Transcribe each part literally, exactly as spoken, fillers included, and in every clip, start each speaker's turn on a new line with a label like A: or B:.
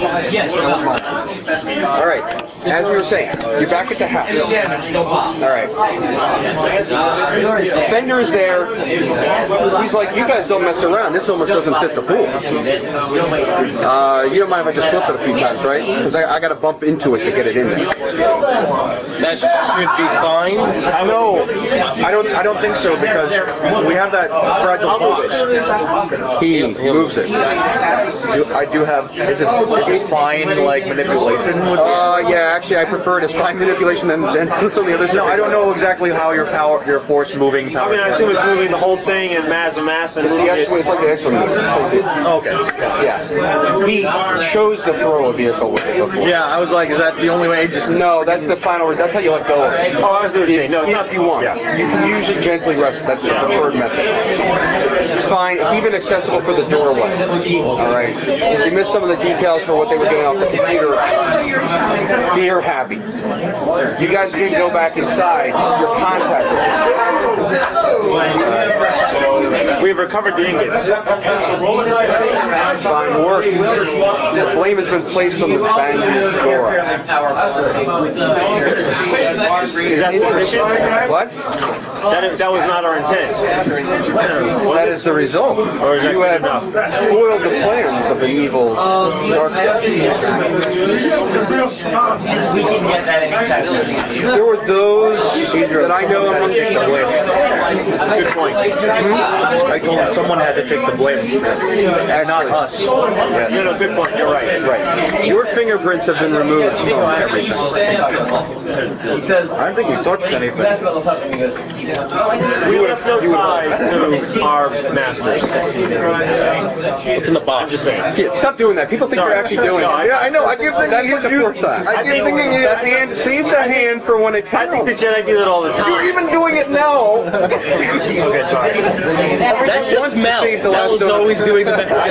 A: Yes.
B: All right. As we were saying, you're back at the house. All right. Fender is there. He's like, you guys don't mess around. This almost doesn't fit the pool. Uh, you don't mind if I just flipped it a few times, right? Because I, I got to bump into it to get it in there.
C: That should be fine.
D: No, I don't. I don't think so because we have that fragile box.
B: He moves it.
D: Do, I do have. Is it, is it fine like manipulation? With
B: Uh, yeah, actually, I prefer it as fine manipulation than, than some of the other stuff.
D: No, I don't know exactly how your power, your force moving power.
E: I mean, I assume it's moving the whole thing and mass and mass and
B: It's the actual, it's like the actual move.
D: Okay.
B: Yeah. He chose to throw a vehicle with it before.
D: Yeah, I was like, is that the only way? Just
B: No, that's the final. That's how you let go of it.
E: Oh, I was going to say, no, it's
B: If
E: not.
B: you want,
E: Yeah.
B: you can usually gently rest it. That's the preferred method. It's fine. It's even accessible for the doorway. All right. If you missed some of the details for what they were doing off the computer, they're happy. You guys can go back inside. Your contact is
E: We have recovered the ingots.
B: fine work. The blame has been placed on the banged door.
E: Is that the mission?
B: What?
E: That, is, that was not our intent.
B: That is the result.
E: Or is that
B: You
E: good
B: have
E: enough?
B: foiled the plans of an evil dark side. There were those that I know among
E: Good point.
D: I told him someone had to take the blame, and not us.
E: No, no, good point. You're right.
B: Right. Your fingerprints have been removed from everything.
D: I don't think we touched anything.
E: We would have no ties to our masters.
C: What's in the box?
E: Just saying.
B: Yeah, stop doing that. People think
E: Sorry.
B: you're actually doing
E: No,
B: it.
E: I-
B: Yeah, I know. I keep thinking that's like the fourth time. I keep thinking you hand, save the hand for when it
E: I think the
B: counts.
E: Jedi do that all the
B: You're
E: time.
B: even doing it now.
E: Okay, sorry.
C: That's
B: Once
C: just
B: you
C: Mel.
B: save the last
C: Mel's
B: donut.
C: always doing the best.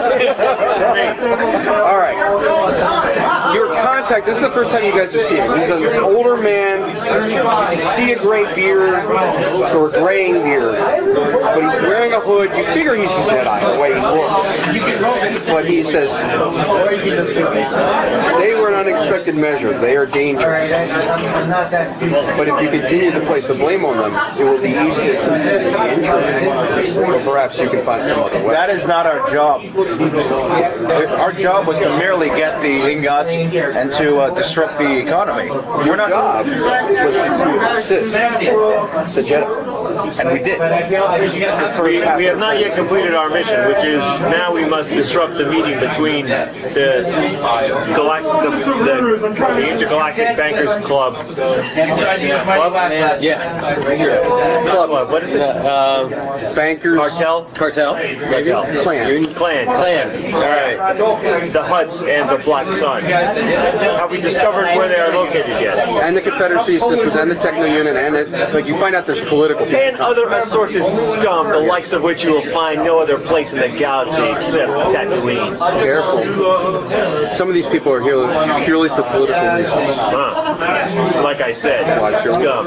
B: All right. Your contact, this is the first time you guys have seen him. He's an older man. You see a gray beard or a graying beard, but he's wearing a hood. You figure he's a Jedi the way he looks. But he says, they were an unexpected measure. They are dangerous. But if you continue to place the blame on them, it will be easy to continue the injury. Or perhaps you can find some other way.
D: That is not our job. Our job was to merely get the ingots and to uh, disrupt the economy. We're not.
B: job was to assist the Jedi.
D: And we did.
E: We, we have not yet completed our mission, which is now we must disrupt the meeting between the Galact- the, the, the Intergalactic Bankers Club. Club?
C: Yeah.
E: Club. What is it?
C: Uh,
B: Bankers.
E: Cartel?
C: cartel.
E: Cartel.
B: Clan.
E: Clan.
C: Clan.
E: All right. The Hutts and the Black Sun. Have we discovered where they are located yet?
B: And the Confederacy systems and the Techno Unit and it, like you find out there's political people.
E: And other assorted scum, the likes of which you will find no other place in the galaxy except Tatooine.
B: Careful. Some of these people are here purely for political reasons.
E: Huh. Like I said,
B: Watch your
E: scum.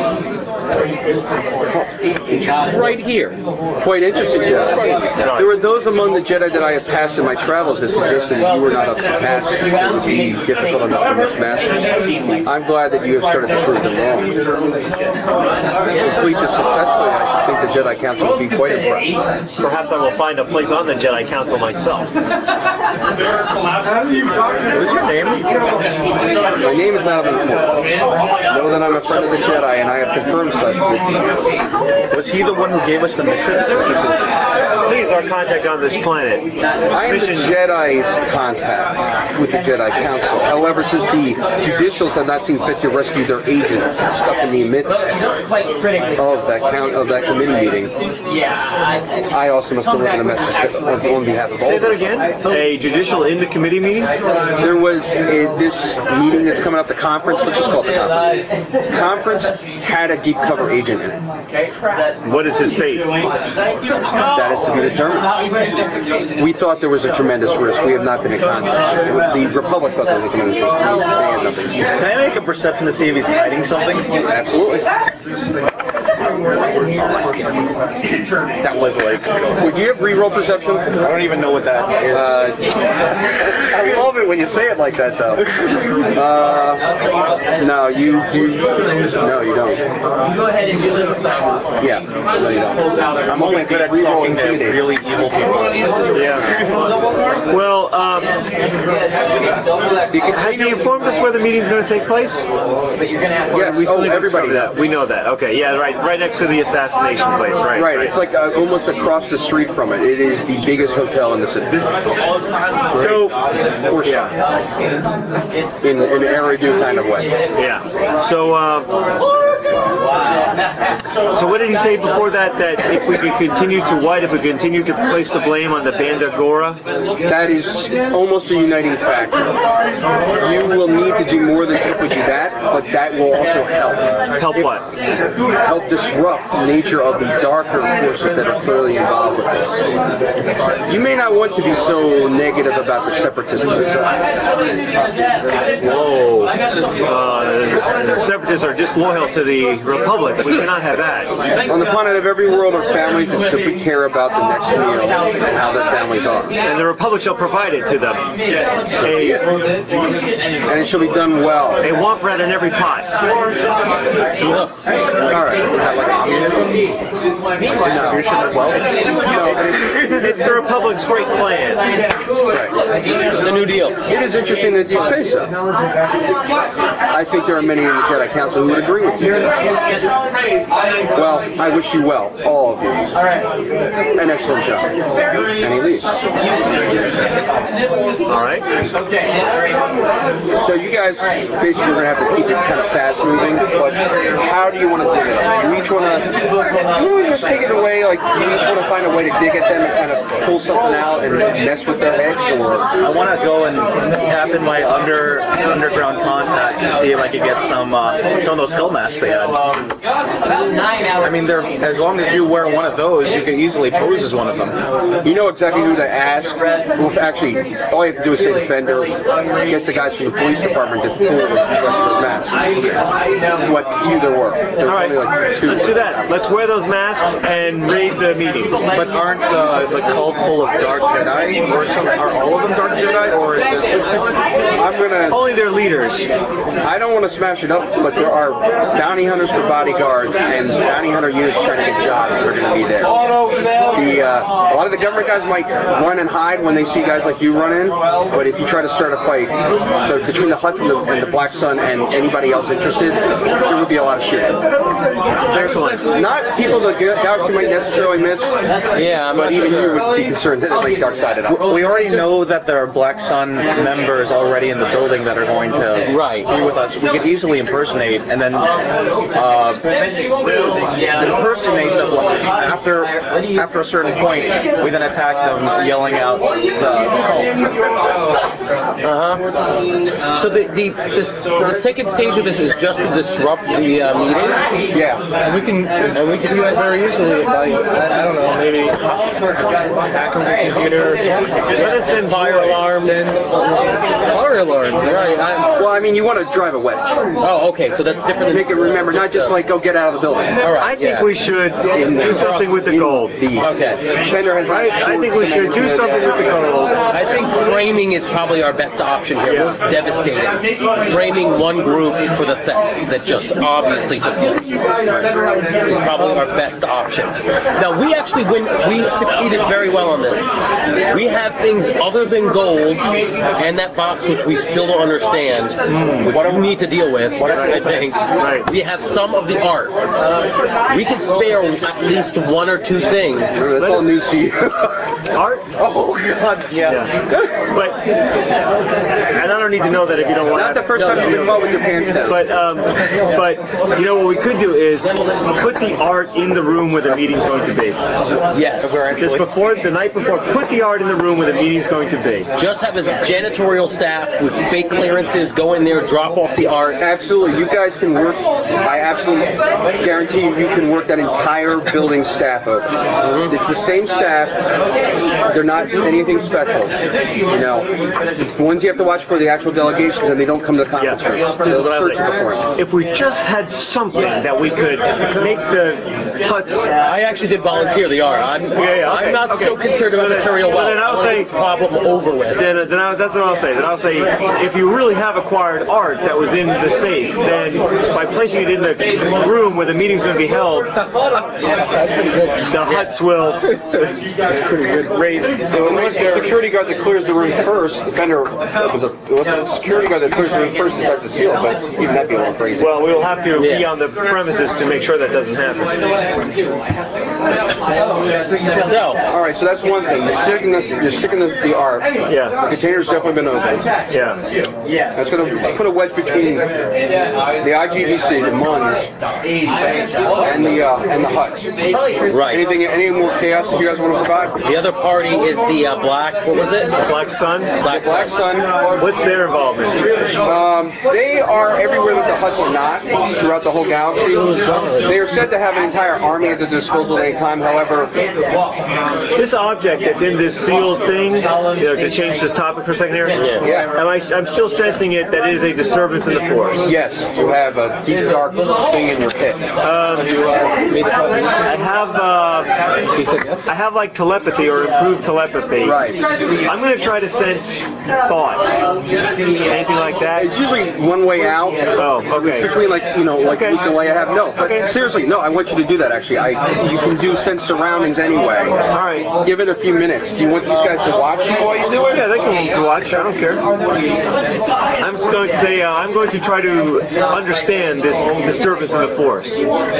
C: Right here.
B: Quite interesting, Jedi. There were those among the Jedi that I have passed in my travels that suggested that you were not up to task. It would be difficult enough for most masters. I'm glad that you have started to prove them wrong. Complete this successfully, I should think the Jedi Council would be quite impressed.
E: Perhaps I will find a place on the Jedi Council myself.
D: What is your name?
B: My name is not important. Know that I'm a friend of the Jedi, and I have confirmed such with you.
D: Was he the one who gave us the mission?
E: He is our contact on this planet.
B: I am the Jedi's contact with the Jedi Council. However, since the judicials have not seen fit to rescue their agents stuck in the midst of that count of that committee meeting, I also must deliver the message on behalf of all.
E: Say that again? A judicial in the committee meeting?
B: There was a, this meeting that's coming up, the conference, let's just call it the conference. Conference had a deep cover agent in it.
E: What is his fate?
B: That is to be determined. We thought there was a tremendous risk. We have not been in contact. The Republic thought there was a tremendous risk. They had nothing.
D: Can I make a perception to see if he's hiding something?
B: Absolutely.
D: That was like.
B: Would you have reroll perception?
D: I don't even know what that is.
B: Uh,
D: I love it when you say it like that, though.
B: Uh, no, you, you, no, you don't.
A: Go ahead and do this assignment.
B: Yeah, no, you don't.
D: I'm only good at talking to really evil people.
E: Yeah. Well, um, has he informed us where the meeting's going to take place?
A: But you're gonna have to.
B: Yes,
E: We still
B: oh,
E: need to
B: everybody
E: discover that.
B: knows.
E: We know that. Okay, yeah, right, right next to the assassination place. Right.
B: Right, it's like uh, almost across the street from it. It is the biggest hotel in the city.
E: So,
B: Or shot. In, in an Eridu kind of way.
E: yeah. So, uh, so what did he say before that? That if we could continue to what? If we continue to place the blame on the Bandagora?
B: That is almost a uniting factor. You will need to do more than simply do that, but that will also help.
E: Help what?
B: Help disrupt the nature of the darker forces that are clearly involved with this. You may not want to be so negative about the separatists themselves.
E: Whoa. Uh, the separatists are disloyal to the Republic. We cannot have that.
B: On the planet of every world are families that simply care about the next meal and how their families are.
E: And the Republic shall provide it to them. A,
B: And it shall be done well.
E: a womp rat in every pot.
B: All right. Is that like communism? Distribution of wealth? No, but it's,
E: It's the Republic's great plan.
B: right.
C: It's the New Deal.
B: It is interesting that you say so. I think there are many in the Jedi Council who would agree with you. Well, I wish you well, all of you. An excellent job. And he leaves.
E: All right.
B: So you guys basically are going to have to keep it kind of fast moving, but how do you want to dig it up? You each want to, do you want to just take it away, like you each want to find a way to dig at them and kind of pull something out and mess with their heads, or?
D: I want to go and tap in my under underground contacts and see if I could get some uh, some of those skull masks they had. I mean, they're as long as you wear one of those, you can easily pose as one of them.
B: You know exactly who to ask. Well, actually, all you have to do is say Defender, get the guys from the police department to pull the rest of those masks. What few there were. There were
E: All right.
B: only like two.
E: Let's do that. Let's wear those masks and read the meeting.
D: But aren't uh, the cult full of dark Jedi? Or some, are all of them dark Jedi? Or is this...
B: I'm gonna.
E: Only their leaders.
B: I don't want to smash it up, but there are bounty hunters for bodyguards and bounty hunter units trying to get jobs that are going to be there. The uh, a lot of the government guys might run and hide when they see guys like you run in, but if you try to start a fight, so between the Hutts and the, and the Black Sun and anybody else interested, there would be a lot of shooting.
E: Excellent.
B: Not people the galaxy might necessarily miss,
C: Yeah, I'm
B: but
C: not
B: even
C: sure.
B: you would be concerned that it might dark side it up.
D: We already know that there are Black Sun members already in the building that are going to
C: Right.
D: be with us. We could easily impersonate and then uh, impersonate them after after a certain point. We then attack them, yelling out the, the cult.
C: Uh-huh. So the, the, the, the second stage of this is just to disrupt the uh, meeting?
B: Yeah.
C: We can, and we can do that very easily by, I don't know, maybe hack the computer, let us send fire alarms. Fire alarms, right. I,
B: Well, I mean, you want to drive a wedge.
C: oh, okay, so that's different than...
B: Make it remember, not just like go get out of the building.
C: All right,
E: I think
C: yeah.
E: we should do something with the gold.
C: Okay.
B: Defender has
E: Right? I think we should do something with the gold.
C: I think framing is probably our best option here.
E: Yeah.
C: We're devastating. Framing one group for the theft that just obviously took place is probably our best option. Now, we actually win. We succeeded very well on this. We have things other than gold and that box, which we still don't understand, which we need to deal with, I think.
E: Right.
C: We have some of the art. We can spare at least one or two things.
B: That's all news to you.
E: Art?
B: Oh, God, yeah.
E: Yeah. But, and I don't need to know that if you don't want
B: Not the first time you've been caught with your pants down.
E: But, um, but, you know, what we could do is put the art in the room where the meeting's going to be.
C: Yes.
E: Just before, the night before, put the art in the room where the meeting's going to be.
C: Just have a janitorial staff with fake clearances go in there, drop off the art.
B: Absolutely. You guys can work, I absolutely guarantee you, you can work that entire building staff over. Mm-hmm. It's the same staff. They're not anything special. You know, the ones you have to watch for the actual actual delegations and they don't come to the
E: Yeah.
B: conference room.
E: This is
B: They'll
E: what I
B: search
E: think.
B: before.
E: If we just had something that we could make the huts.
C: I actually did volunteer the art. I'm,
E: Yeah, yeah, okay,
C: I'm not
E: okay.
C: so concerned about
E: So then-
C: material
E: so
C: wealth.
E: then I'll
C: I want
E: say-
C: this problem over with.
E: Then, then I, that's what I'll say. Then I'll say, if you really have acquired art that was in the safe, then by placing it in the room where the meeting's going to be held, the huts will raise.
B: Unless the security guard that clears the room first, vendor, was a, unless the security guard that clears the room first decides to seal it, but even that'd be a little crazy.
E: Well, we will have to be
C: Yes.
E: on the premises to make sure that doesn't happen.
C: So,
B: All right, so that's one thing. You're sticking the, you're sticking the, the art.
E: Yeah.
B: The container's definitely been opened.
E: Yeah.
B: That's going to put a wedge between the I G B C, the M U N S, and the uh, and the huts.
C: right.
B: Anything, any more chaos that you guys want to provide?
C: The other party is the uh, black, what was it?
E: Black Sun.
C: Black,
B: Black Sun.
E: What's their involvement?
B: Um, they are everywhere that the huts are not throughout the whole galaxy. They are said to have an entire army at their disposal at any time. However,
E: This object that's in this sealed thing, you know, to change this topic for a second here,
B: Yeah.
E: am I, I'm still sensing it that it is a disturbance in the force.
B: yes, you have a deep dark thing in your pit.
E: Um, I have, uh, I have like telepathy or improved telepathy.
B: Right.
E: I'm going to try to sense thought. Anything like that?
B: It's usually one way out.
E: Oh, okay.
B: Between like you know like
E: Okay.
B: Luke and Leia have no, but
E: Okay.
B: seriously no. I want you to do that actually. I you can do sense surroundings anyway.
E: All right.
B: Give it a few minutes. Do you want these guys to watch you while you do it?
E: Yeah, they can watch. I don't care. I'm just going to say uh, I'm going to try to understand this disturbance in the force.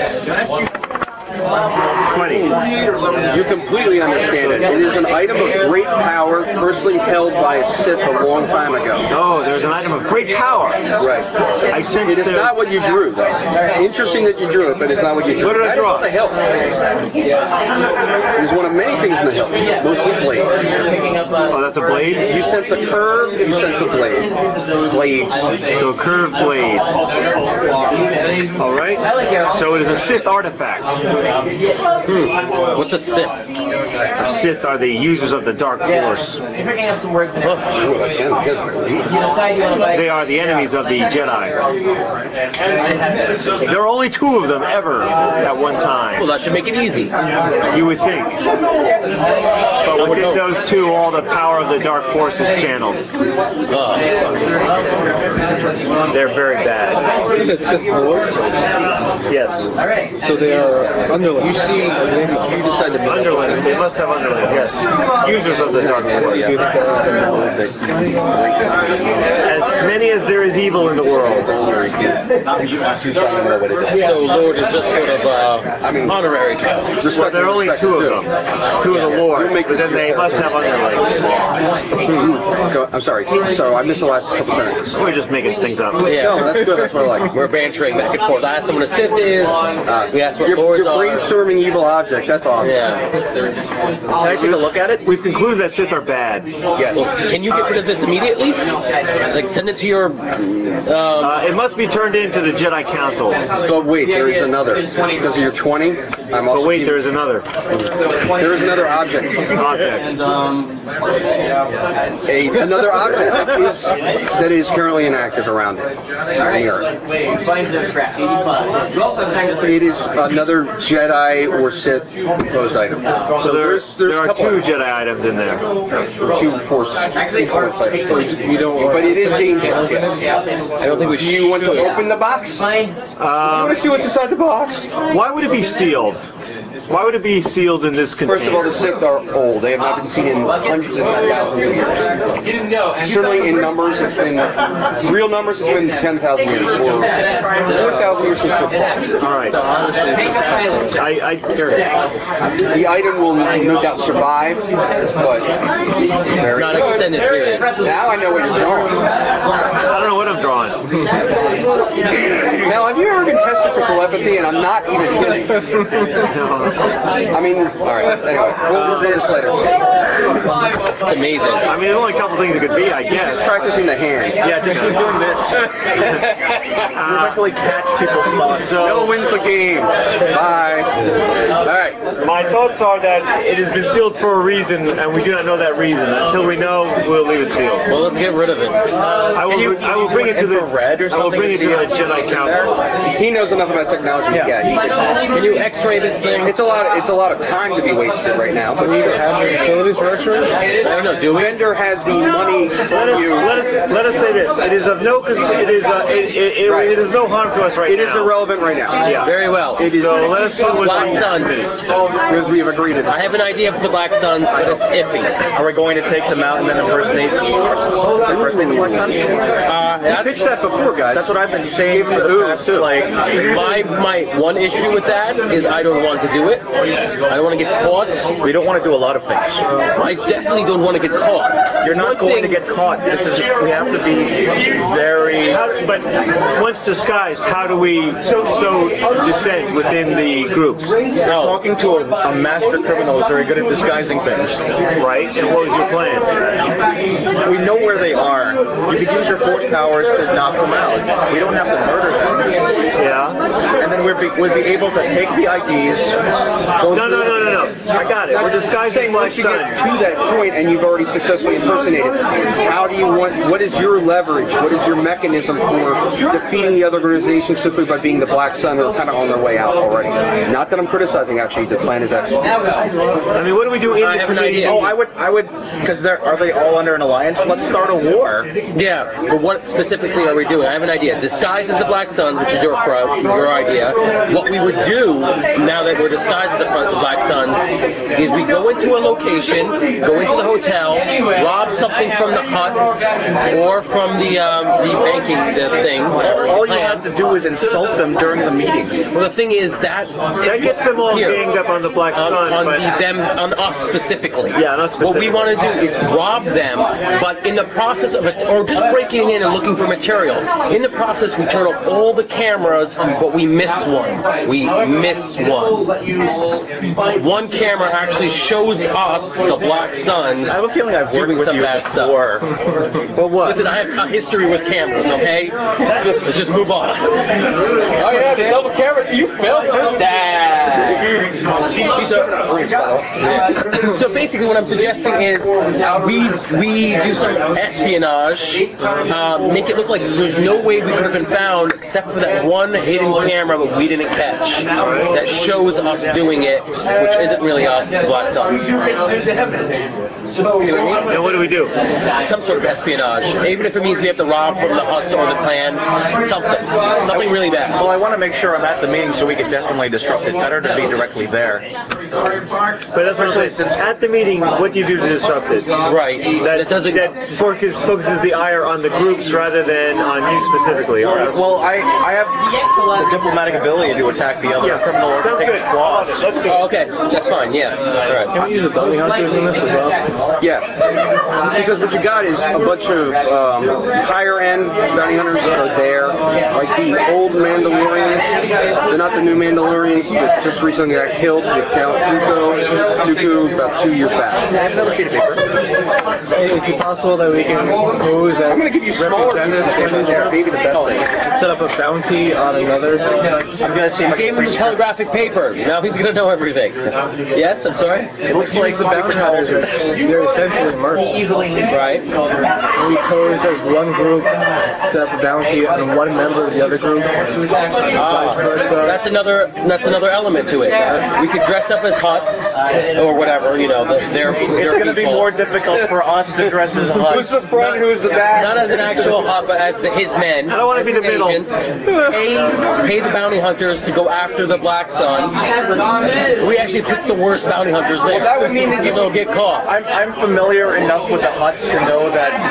E: twenty.
B: You completely understand it. It is an item of great power, personally held by a Sith a long time ago.
E: Oh, there's an item of great power.
B: Right.
E: I sense
B: It is
E: the-
B: not what you drew, though. Interesting that you drew it, but it's not what you drew.
E: What did I
B: That is
E: draw?
B: on the hilt. It is one of many things in the hilt, mostly blades.
E: Oh, that's a blade?
B: You sense a curve, you sense a blade. Blades.
E: So a curved blade. All right. So it is a Sith artifact.
C: Hmm. What's a Sith?
E: The Sith are the users of the Dark Force.
A: You're picking up some words in it.
B: Ooh, I can't- I can't believe it.
A: You decide you want to buy
E: They are the enemies of the Jedi. There are only two of them ever at one
C: Well,
E: time.
C: that should make it easy.
E: You would think. But within those two, all the power of the Dark Force is channeled.
C: Uh,
E: They're very bad.
F: You said Sith Lords,
E: Yes.
F: so they are underlings.
B: You see, you decide to make
E: Underlings. They must have underlings, yes. Users of the Dark Force.
F: Do you think they're up in the world?
E: As many as there is evil in the world.
C: so Lord is just sort of uh,
B: I mean-
C: honorary title.
E: Well, there are only two of them. Two of the Lords. But then they must have underlings.
B: Let's go. I'm sorry. Sorry, I missed the last couple sentences.
E: We're just making things up.
C: Yeah.
B: No, that's good. That's what I like.
C: We're bantering back and forth. I asked him what a Sith is.
B: Uh,
C: We asked what
B: you're,
C: Lords
B: you're
C: are.
B: brainstorming evil objects. That's awesome.
C: Yeah.
E: Can I take a look at it? We've concluded that Sith are bad.
B: Yes.
C: Can you get rid of this immediately? Like send it to your. Um,
E: Uh, it must be turned into the Jedi Council.
B: But wait, there is another. Because you're twenty. I'm also.
E: But wait, there is another
B: There is another object.
E: object.
B: A, another object that is, that is currently inactive around it. Here.
A: Find the trap. You also have time to
B: It is another Jedi or Sith posed item.
E: So there,
B: there's there's
E: there
B: a
E: are
B: couple
E: two
B: of
E: Jedi items in there.
B: two force influence items.
F: You don't want.
B: But it is dangerous. Yes.
C: I don't think we
B: Do you want to open the box? You
A: Fine.
E: Um,
B: want to see what's inside the box?
E: why would it be sealed? Why would it be sealed in this container?
B: First of all, the Sith are old. They have not been seen in hundreds if not thousands of years. Certainly in numbers, it's been, real numbers, it's been ten thousand years, or four thousand years since they're
E: All right. I, I,
B: The item will no doubt survive, but very
C: not
B: good.
C: extended period.
B: Now I know what you're drawing.
E: I don't know what I'm drawing.
B: Now, have you ever been tested for telepathy? And I'm not even kidding. I mean, all right. Anyway, we'll do this later.
C: It's amazing.
E: I mean, there's only a couple things it could be, I guess.
B: Practicing the hand.
D: Yeah, just keep doing this. You eventually catch people's thoughts.
B: Miller wins the game. Bye. All right.
E: My thoughts are that it has been sealed for a reason, and we do not know that reason. Until we know, we'll leave it sealed.
C: Well, let's get rid of it.
E: I will,
D: you-
E: I will bring it to the
D: infrared or
E: I will
D: something
E: bring
D: to
E: it to
D: see
E: the
D: it?
E: Jedi Council.
B: He knows enough about technology. Yeah. he can.
C: Can you X-ray this thing?
B: It's a lot. It's a lot of time to be wasted right now. But
F: We either have the facilities for X-rays?
C: I don't know. Do we?
B: Vendor has the money.
E: Let us,
B: You.
E: let us let us say this: it is of no cons- it is uh, it, it, it,
B: Right.
E: it is no harm to us right
B: It
E: now.
B: is irrelevant right now.
E: Yeah.
C: Very well.
B: It is.
E: So let us see what
C: Black Suns.
B: Because we have agreed to
C: I have an idea for the Black Suns, but it's iffy.
D: Are we going to take them out and then impersonate impersonate the Black Suns?
C: Uh,
B: I
C: that's,
B: pitched that before, guys.
D: That's what I've been saying for the past, like,
C: my my one issue with that is I don't want to do it. I don't want to get caught.
D: we don't want to do a lot of things.
C: I definitely don't want to get caught.
D: You're not
C: One
D: going
C: thing-
D: to get caught. This is we have to be very.
E: How, but once disguised, how do we so descend within the groups?
D: Talking to a, a master criminal is very good at disguising things.
E: Right? And what was your plan?
D: We know where they are. You could use your force powers to knock them out. We don't have to murder them.
E: Yeah.
D: And then we'd be, we'd be able to take the I Ds. Go
E: No, no, no, no, no. I got it. We're disguising Black
B: Once you get
E: Sun.
B: to that point and you've already successfully impersonated, how do you want? What is your leverage? What is your mechanism for defeating the other organization simply by being the Black Sun who are kind of on their way out already? Not that I'm criticizing. Actually, the plan is excellent.
E: I mean, what do we do in
C: I
E: the
C: have an
E: committee?
C: idea.
D: Oh, I would, I would, because they're are they all under an alliance? Let's start a war.
C: Yeah, but what specifically are we doing? I have an idea. Disguised as the Black Suns, which is your pro, your idea. What we would do now that we're disguised as the front of the Black Suns is we go into a location, go into the hotel, rob something from the huts or from the um, the banking the thing, whatever.
D: All
C: the
D: you
C: plan.
D: have to do is insult them during the meeting.
C: Well, the thing is that
E: That gets them all
C: Here.
E: ganged up on the Black
C: on,
E: Sun,
C: on
E: but
C: the, them on us specifically.
E: Yeah, on us
C: What we
E: specifically.
C: want to do is rob them, but in the process of it, or just breaking in and looking for material. In the process, we turn off all the cameras, but we miss one. We miss one. One camera actually shows us the Black Suns
D: I have a feeling I've worked
C: doing
D: with
C: some
D: you
C: bad
D: before.
C: stuff.
E: but what?
C: Listen, I have a history with cameras. Okay, let's just move on.
B: Oh yeah, the double camera. You failed that.
C: So basically, what I'm suggesting is we we do some espionage, uh, make it look like there's no way we could have been found except for that one hidden camera that we didn't catch that shows us doing it, which isn't really us, it's the Black Suns. See what I mean?
E: And what do we do?
C: Some sort of espionage, even if it means we have to rob from the huts or the clan, something, something really bad.
D: Well, I want to make sure I'm at the meeting so we can definitely disrupt it. Better to be directly there.
E: But especially since at the meeting, what do you do to disrupt it?
C: Right.
E: That,
C: That doesn't.
E: that focus, focuses the ire on the groups rather than on you specifically. All right.
D: Well, I, I have the diplomatic ability to attack the other
E: Yeah,
D: criminal
E: sounds good.
D: organization's flaws.
E: Let's do
C: Oh,
E: it.
C: okay, that's fine. Yeah. All right.
F: Can we use the bounty hunters in this as well?
B: Yeah, because what you got is a bunch of um, higher end bounty hunters that are there, like the old Mandalorians. They're not the new Mandalorians that just recently got killed. They killed Dooku, Dooku about two years back.
D: Another sheet of paper.
F: Is it possible that we can pose as
B: I'm going to give you smaller pieces of
F: representatives
B: paper there, maybe the best thing.
F: set up a bounty on another?
D: I'm gonna see if I
C: I gave
D: can
C: him the telegraphic paper. Now he's gonna know everything. Yes, I'm sorry.
D: It looks like
F: the bounty hunters, they're essentially mercs.
C: Right.
F: We pose as one group, set up a bounty on one member of the other group. Vice versa.
C: That's another. That's another element to it. We could dress up as huts or whatever. You know, the, they're.
D: It's going to be more difficult for us to dress as huts.
B: Who's the front? Who's the back?
C: Not as an actual hut, but as the, his men.
E: I don't wanna
C: as
E: be
C: his
E: the middle.
C: agents. Pay, pay the bounty hunters to go after the Black Sun. We actually picked the worst bounty hunters there.
D: Well, that would mean that you-
C: they'll get caught.
D: I'm, I'm familiar enough with the huts to know that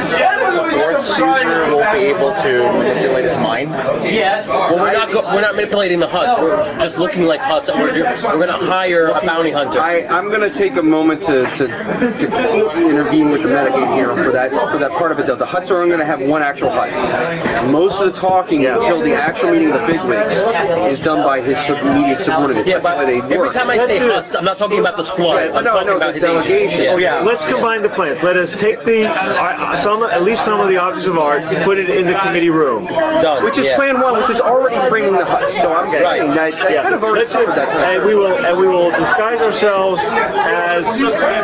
D: the fourth Caesar won't be able to manipulate his mind?
A: Yeah.
C: Well, we're not go- we're not manipulating the huts. We're just looking like huts. And we're ju- we're gonna hire a bounty hunter.
B: I, I'm going to take a moment to, to, to intervene with the metagame here for that for that part of it, though. The huts are only going to have one actual hut. Most of the talking
E: Yeah.
B: until the actual meeting of the bigwigs is done by his sub- immediate subordinates.
C: Yeah,
B: That's
C: but
B: the way they
C: every
B: work.
C: time I say huts, I'm not talking about the slaughter. I'm
B: no,
C: talking
B: no,
C: about
B: the
C: his agents.
B: delegation.
C: Yeah.
D: Oh, yeah.
E: Let's combine the plans. Let us take the uh, some, at least some of the objects of art, put it in the committee room.
C: Done.
B: Which is
C: yeah.
B: plan one, which is already framing the huts. So I'm saying that, that
E: Yeah.
B: kind of already
E: Let's do
B: covered that. Kind
E: and
B: of
E: we will and we will disguise ourselves as,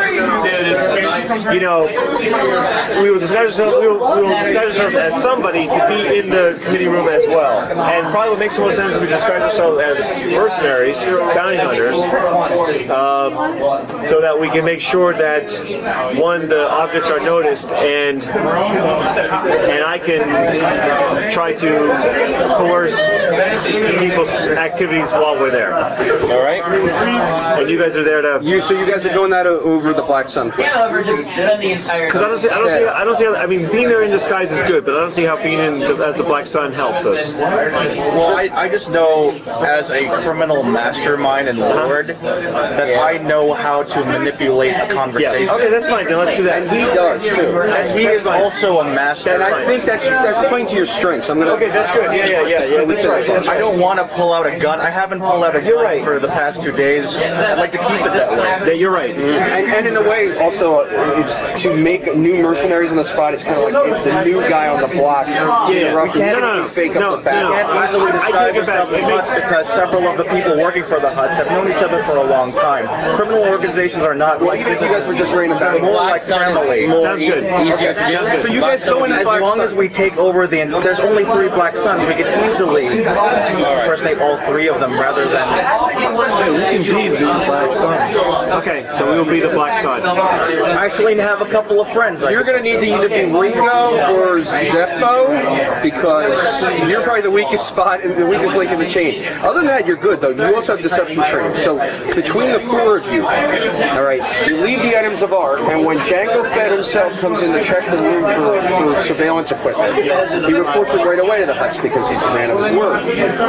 E: you know, we will disguise ourselves. We will, we will disguise ourselves as somebody to be in the committee room as well. And probably what makes the most sense is we disguise ourselves as mercenaries, bounty hunters, um, so that we can make sure that one, the objects are noticed, and and I can try to coerce people's activities while we're there.
C: All right.
E: And you guys are there to.
B: You, so you guys are going that o- over the Black Sun plan.
A: However, just spend the entire.
E: Because I don't see, I don't see, I don't see. I mean, being there in disguise is good, but I don't see how being in the, as the Black Sun helps us.
D: Well, I, I just know as a criminal mastermind and lord that I know how to manipulate a
E: Yeah.
D: conversation.
E: Okay, that's fine. Then let's do that.
B: And he does too.
D: And he is also a master.
B: And I think that's that's playing to your strengths. I'm gonna.
E: Okay, that's good. Yeah, yeah, yeah, yeah. That's right. That's
D: I
E: right.
D: don't want to pull out a gun. I haven't pulled out a gun
E: You're right.
D: for the past two days. I'd like to keep it that way.
E: Yeah, you're right.
B: And, and in a way, also, uh, it's to make new mercenaries on the spot. It's kind of like it's the new guy on the block.
E: Yeah, yeah.
B: We can't
E: No, no, no.
B: fake
E: No,
B: up the back.
E: no.
D: We can't easily
E: I- I
D: disguise
E: take it back.
D: ourselves as
E: It
D: huts
E: makes-
D: because several of the people working for the huts have known each other for a long time. Criminal organizations are not
B: Well,
D: like
B: even if you guys were just raining
D: they're
B: about
D: more
C: Black
D: like
C: Sun
D: family.
C: is more
E: Sounds
C: easy,
E: good.
C: easier to do.
E: Okay.
B: So you guys go in
D: As
B: Black
D: long
B: Sun.
D: as we take over the, there's only three Black Suns, we can easily impersonate all three of them rather than.
E: Okay, so we will be the Black Sun.
D: Actually have a couple of friends. Like
B: You're going to need to either be Ringo or Zeppo because you're probably the weakest spot and the weakest link in the chain. Other than that, you're good though. You also have deception training. So between the four of you, all right, you leave the items of art, and when Django Fett himself comes in to check the room for, for surveillance equipment, he reports it right away to the Huts because he's a man of his word.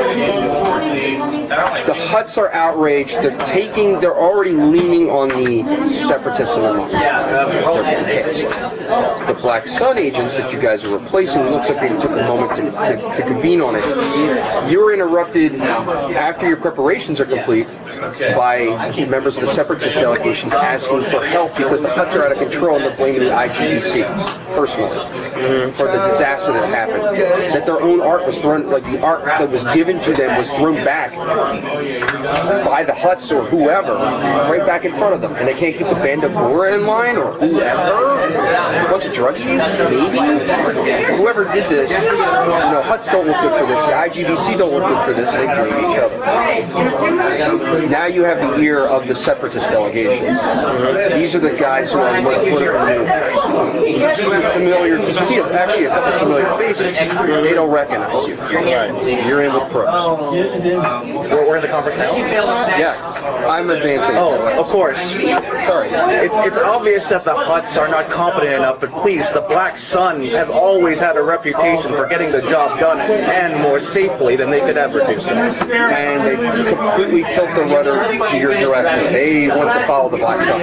B: The Huts are outraged. They're taking. They're already leaning on the separatists in the moment. They're pissed. The Black Sun agents that you guys are replacing, it looks like they took a moment to, to, to convene on it. You're interrupted after your preparations are complete by members of the separatist delegations asking for help because the Huts are out of control and they're blaming the I G B C personally for the disaster that happened. That their own art was thrown, like the art that was given to them was thrown back by the Huts or whoever, right back in front of them. And they can't keep the Bandavora in line or whoever. A bunch of druggies, maybe? Whoever did this, you know, Huts don't look good for this. The I G B C don't look good for this. They blame each other. Now you have the ear of the separatist delegations. These are the guys who are more political news. You see familiar, you see actually a couple of familiar faces. They don't recognize you. You're in with pros.
D: We're, we're in the conference now.
B: Yes, I'm advancing.
D: Oh, of course.
B: Sorry.
D: It's it's obvious that the Huts are not competent enough, but please, the Black Sun have always had a reputation for getting the job done and more safely than they could ever do so.
B: And they completely tilt the rudder to your direction. They want to follow the Black Sun.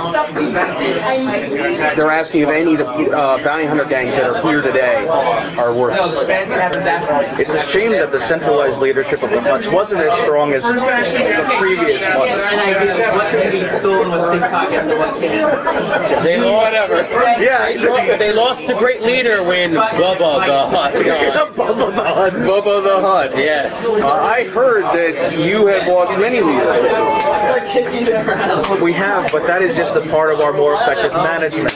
B: They're asking if any of the uh, bounty hunter gangs that are here today are worth it.
D: It's a shame that the centralized leadership of the Huts wasn't as strong as the previous ones.
C: They lost, whatever.
D: Yeah,
C: They, they lost a great leader when Bubba the Hutt gone.
D: Bubba the Hutt.
B: Bubba the Hutt.
C: Yes.
B: Uh, I heard that you have lost many leaders.
D: We have, but that is just a part of our more effective management.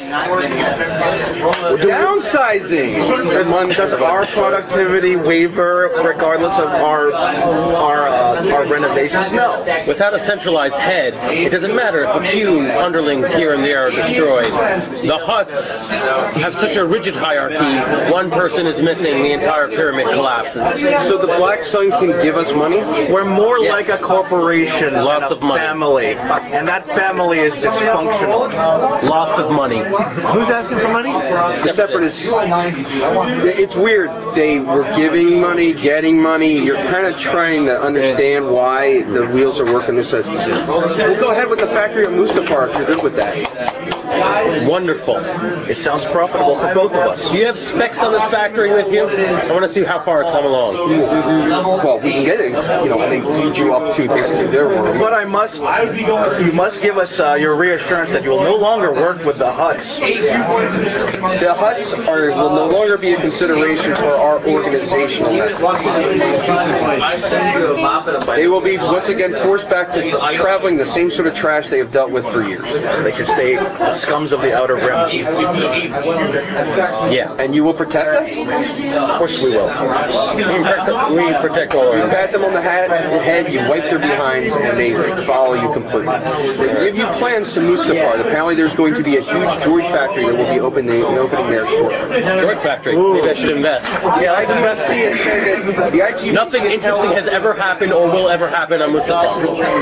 B: Downsizing.
D: Does, does our productivity waver regardless of our our uh, our renovations? No.
C: Without a centralized head, it doesn't matter if a few underlings here and there are destroyed. The Huts have such a rigid hierarchy, one person is missing, the entire pyramid collapses.
B: So the Black Sun can give us money?
D: We're more
C: Yes.
D: like a corporation
C: Lots
D: than a
C: of money.
D: family, and that family is dysfunctional.
C: Lots of money.
E: Who's asking for money?
B: The Separatists, it's weird. They were giving money, getting money. You're kind of trying to understand why the wheels are working this way. We'll go ahead with the factory on Mustafar if you're good with that.
C: Wonderful.
D: It sounds profitable for both of us.
C: Do you have specs on this factory with you? I want to see how far it's come along.
B: Well, we can get it, you know, and they lead you up to basically their world.
D: But I must, you must give us uh, your reassurance that you will no longer work with the Hutts.
B: The Hutts are, will no longer be a consideration for our organizational methods. They will be, once again, forced back to traveling the same sort of trash they have dealt with for years.
D: They can stay the scums of the Outer Rim.
C: Yeah.
B: And you will protect us?
D: Of course we will.
C: We protect, we protect all
B: You
C: our...
B: pat them on the hat, head, you wipe their behinds, and they follow you completely. They give you plans to Mustafar. Apparently there's going to be a huge droid factory that will be opening, opening there shortly.
C: Droid factory. Maybe I should invest.
B: Yeah, I can see it said that the I G...
C: Nothing interesting has ever happened or will ever happen on Mustafar.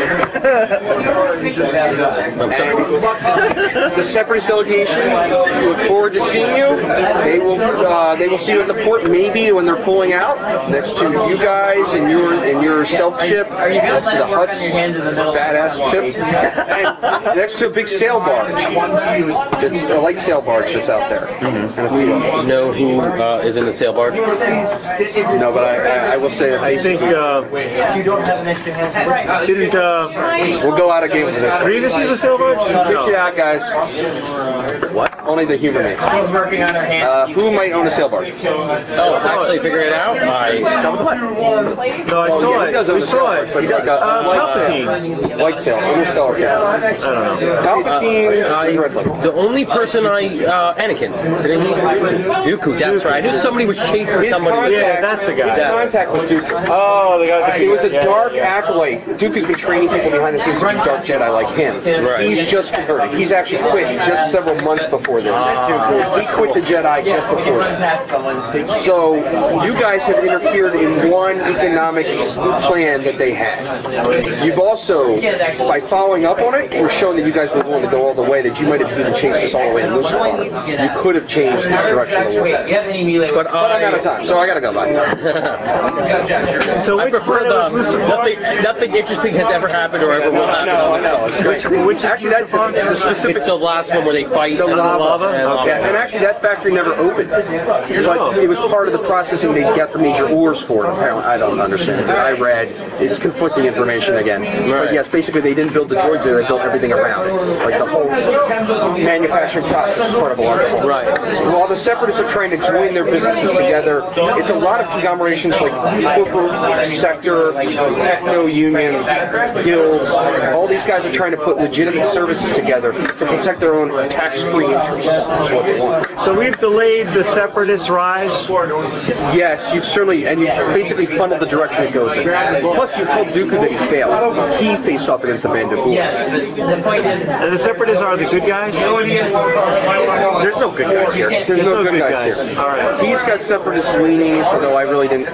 C: I'm sorry.
B: The Separatist delegation, we look forward to seeing you. They will uh, they will see you at the port maybe when they're pulling out next to you guys and your and your stealth ship, next to the Hutts badass ship, and next to a big sail barge. It's a light sail barge that's out there. Mm-hmm. And a few others.
C: You know who uh, is in the sail barge?
B: No, but I, I, I will say that
E: I think, uh, didn't, uh,
B: we'll go out of game with this.
E: Grievous use a sail barge?
B: Get you out, guys. What? Only the humor man. Uh, who might own a sail barge?
C: Oh, actually figure it out? I...
E: No, I
B: Oh,
E: saw
B: yeah, he does
E: it.
B: own
E: We
B: a sail
E: saw
B: barge,
E: it.
B: but like a
E: Uh,
B: light sail.
E: Palpatine.
B: Light sail, interstellar.
E: I don't know.
B: Palpatine,
C: I,
B: Red Light.
C: the only person I, uh, Anakin. Didn't he? Dooku, that's right. I knew somebody was chasing
B: His
C: somebody.
B: contact,
E: Yeah, that's the guy.
B: His contact was Dooku.
E: Oh, the guy.
B: It was a dark acolyte. Dooku's been training people behind the scenes to be dark Jedi like him.
C: Right.
B: He's just converted. He's actually quit just several months before this. He quit the Jedi just before that. So you guys have interfered in one economic plan that they had. You've also, by following up on it, were shown that you guys were willing to go all the way, that you might have even chased us all the way to Mustafar. You could have changed the direction of the war.
C: But
B: But I'm out of
C: I...
B: time, so I gotta go. Bye.
E: So
C: I
E: which
C: prefer
E: planet
C: the...
E: was Mustafar?
C: Nothing, nothing interesting has ever happened or ever will happen.
B: No, no, it's great.
E: Which
B: Actually, that's the, the specific.
C: It's the last one where they fight
B: The
C: and
B: lava.
E: lava?
C: and lava.
B: Yeah, and actually that factory never opened. But it was part of the processing they got the major ores for. Apparently, I don't understand. I read. It's conflicting information again. But yes, basically they didn't build the droids there. They built everything around it. Like the whole manufacturing process is part of a larger whole.
C: Right.
B: While the Separatists are trying to join their businesses together, it's a lot of conglomerations like corporate sector, techno union, guilds. All these guys are trying to put legitimate services together to protect their own tax-free interests. That's what they want.
E: So we've delayed the Separatist rise.
B: Yes, you've certainly, and you've basically funneled the direction it goes in. Plus, you've told Dooku that he failed. He faced off against the Band of Boom.
A: Yes, but the point is,
E: And the Separatists are the good guys?
B: There's no good guys here. There's no good guys here.
E: All right.
B: He's got separatist leanings, although I really didn't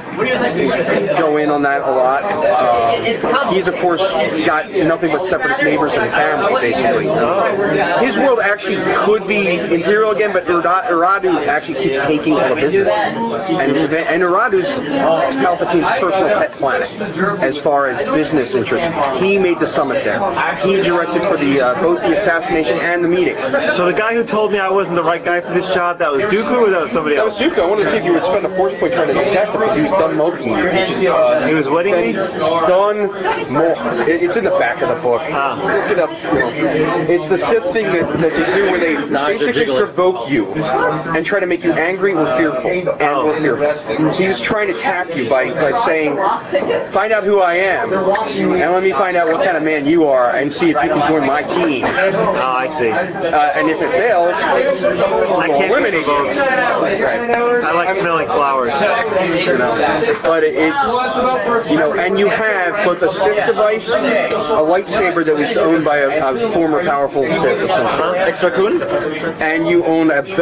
B: go in on that a lot. Uh, he's, of course, got nothing but separatist neighbors and family, basically. His world actually could be Imperial again, but Ura- Uradu actually keeps taking all the business. And, and Uradu's Palpatine's personal pet planet, as far as business interests. He made the summit there. He directed for the uh, both the assassination and the meeting.
E: So the guy who told me I wasn't the right guy for this job, that was Dooku or that was somebody
B: That was
E: else?
B: Dooku. I wanted to see if you would spend a force point trying to detect him, because he was done moking you. Which is, uh,
E: He was wedding me?
B: Done mo- it- It's in the back of the book.
E: Ah.
B: Look it up. You know. It's the Sith thing that, that they do where they
C: Knives are
B: basically
C: jiggling.
B: provoke you and try to make you angry or fearful. And or fearful. So he was trying to tap you by, by saying, find out who I am, and let me find out what kind of man you are, and see if you can join my team.
E: Oh, I see.
B: Uh, and if it fails,
E: I
B: we'll
E: can't
B: eliminate
E: be
B: you.
E: provoked.
B: Right.
E: I like smelling flowers.
B: You know, but it's, you know, and you have both a Sith device, a lightsaber that was owned by a, a former powerful Sith of some sort,
E: Extra Kun?
B: and you own a belt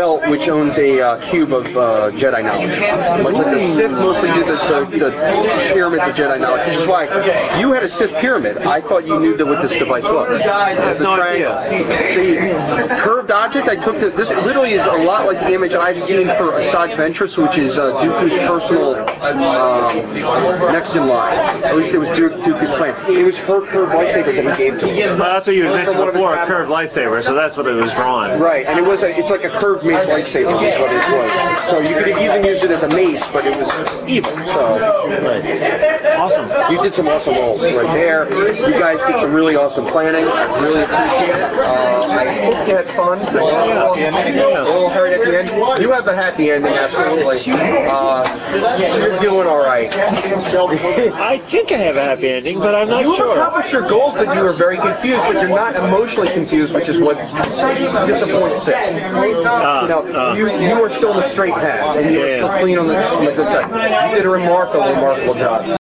B: belt which owns a uh, cube of uh, Jedi knowledge. Much like the Sith mostly do the, the, the pyramids of Jedi knowledge, which is why you had a Sith pyramid. I thought you knew that what this device was. The
E: no
B: triangle. The curved object, I took this, this literally is a lot like the image I've seen for Asajj Ventress, which is uh, Dooku's personal um, next-gen line. At least it was Duke, Dooku's plan. It was her curved lightsabers that he gave to him.
E: So that's what you had mentioned
B: From one of his
E: before, a
B: path-
E: curved lightsaber, so that's what it was drawn.
B: Right, and it was a, it's like a curved mace lightsaber is what it was. So you could even use it as a mace, but it was evil. So
E: Nice. Awesome.
B: you did some awesome rolls right there. You guys did some really awesome planning. Really appreciate it. Uh, I hope you had fun. I know a little, a little hurt at the end. You have a happy ending, absolutely. Uh, you're doing all right.
E: I think I have a happy ending, but I'm not
B: You
E: sure.
B: accomplished your goals, but you were very confused. But you're not emotionally confused, which is what disappoints Sith.
E: Uh,
B: You know,
E: uh,
B: you you are still on the straight path, and you are
E: Yeah.
B: still clean on the on the good side. You did a remarkable, remarkable job.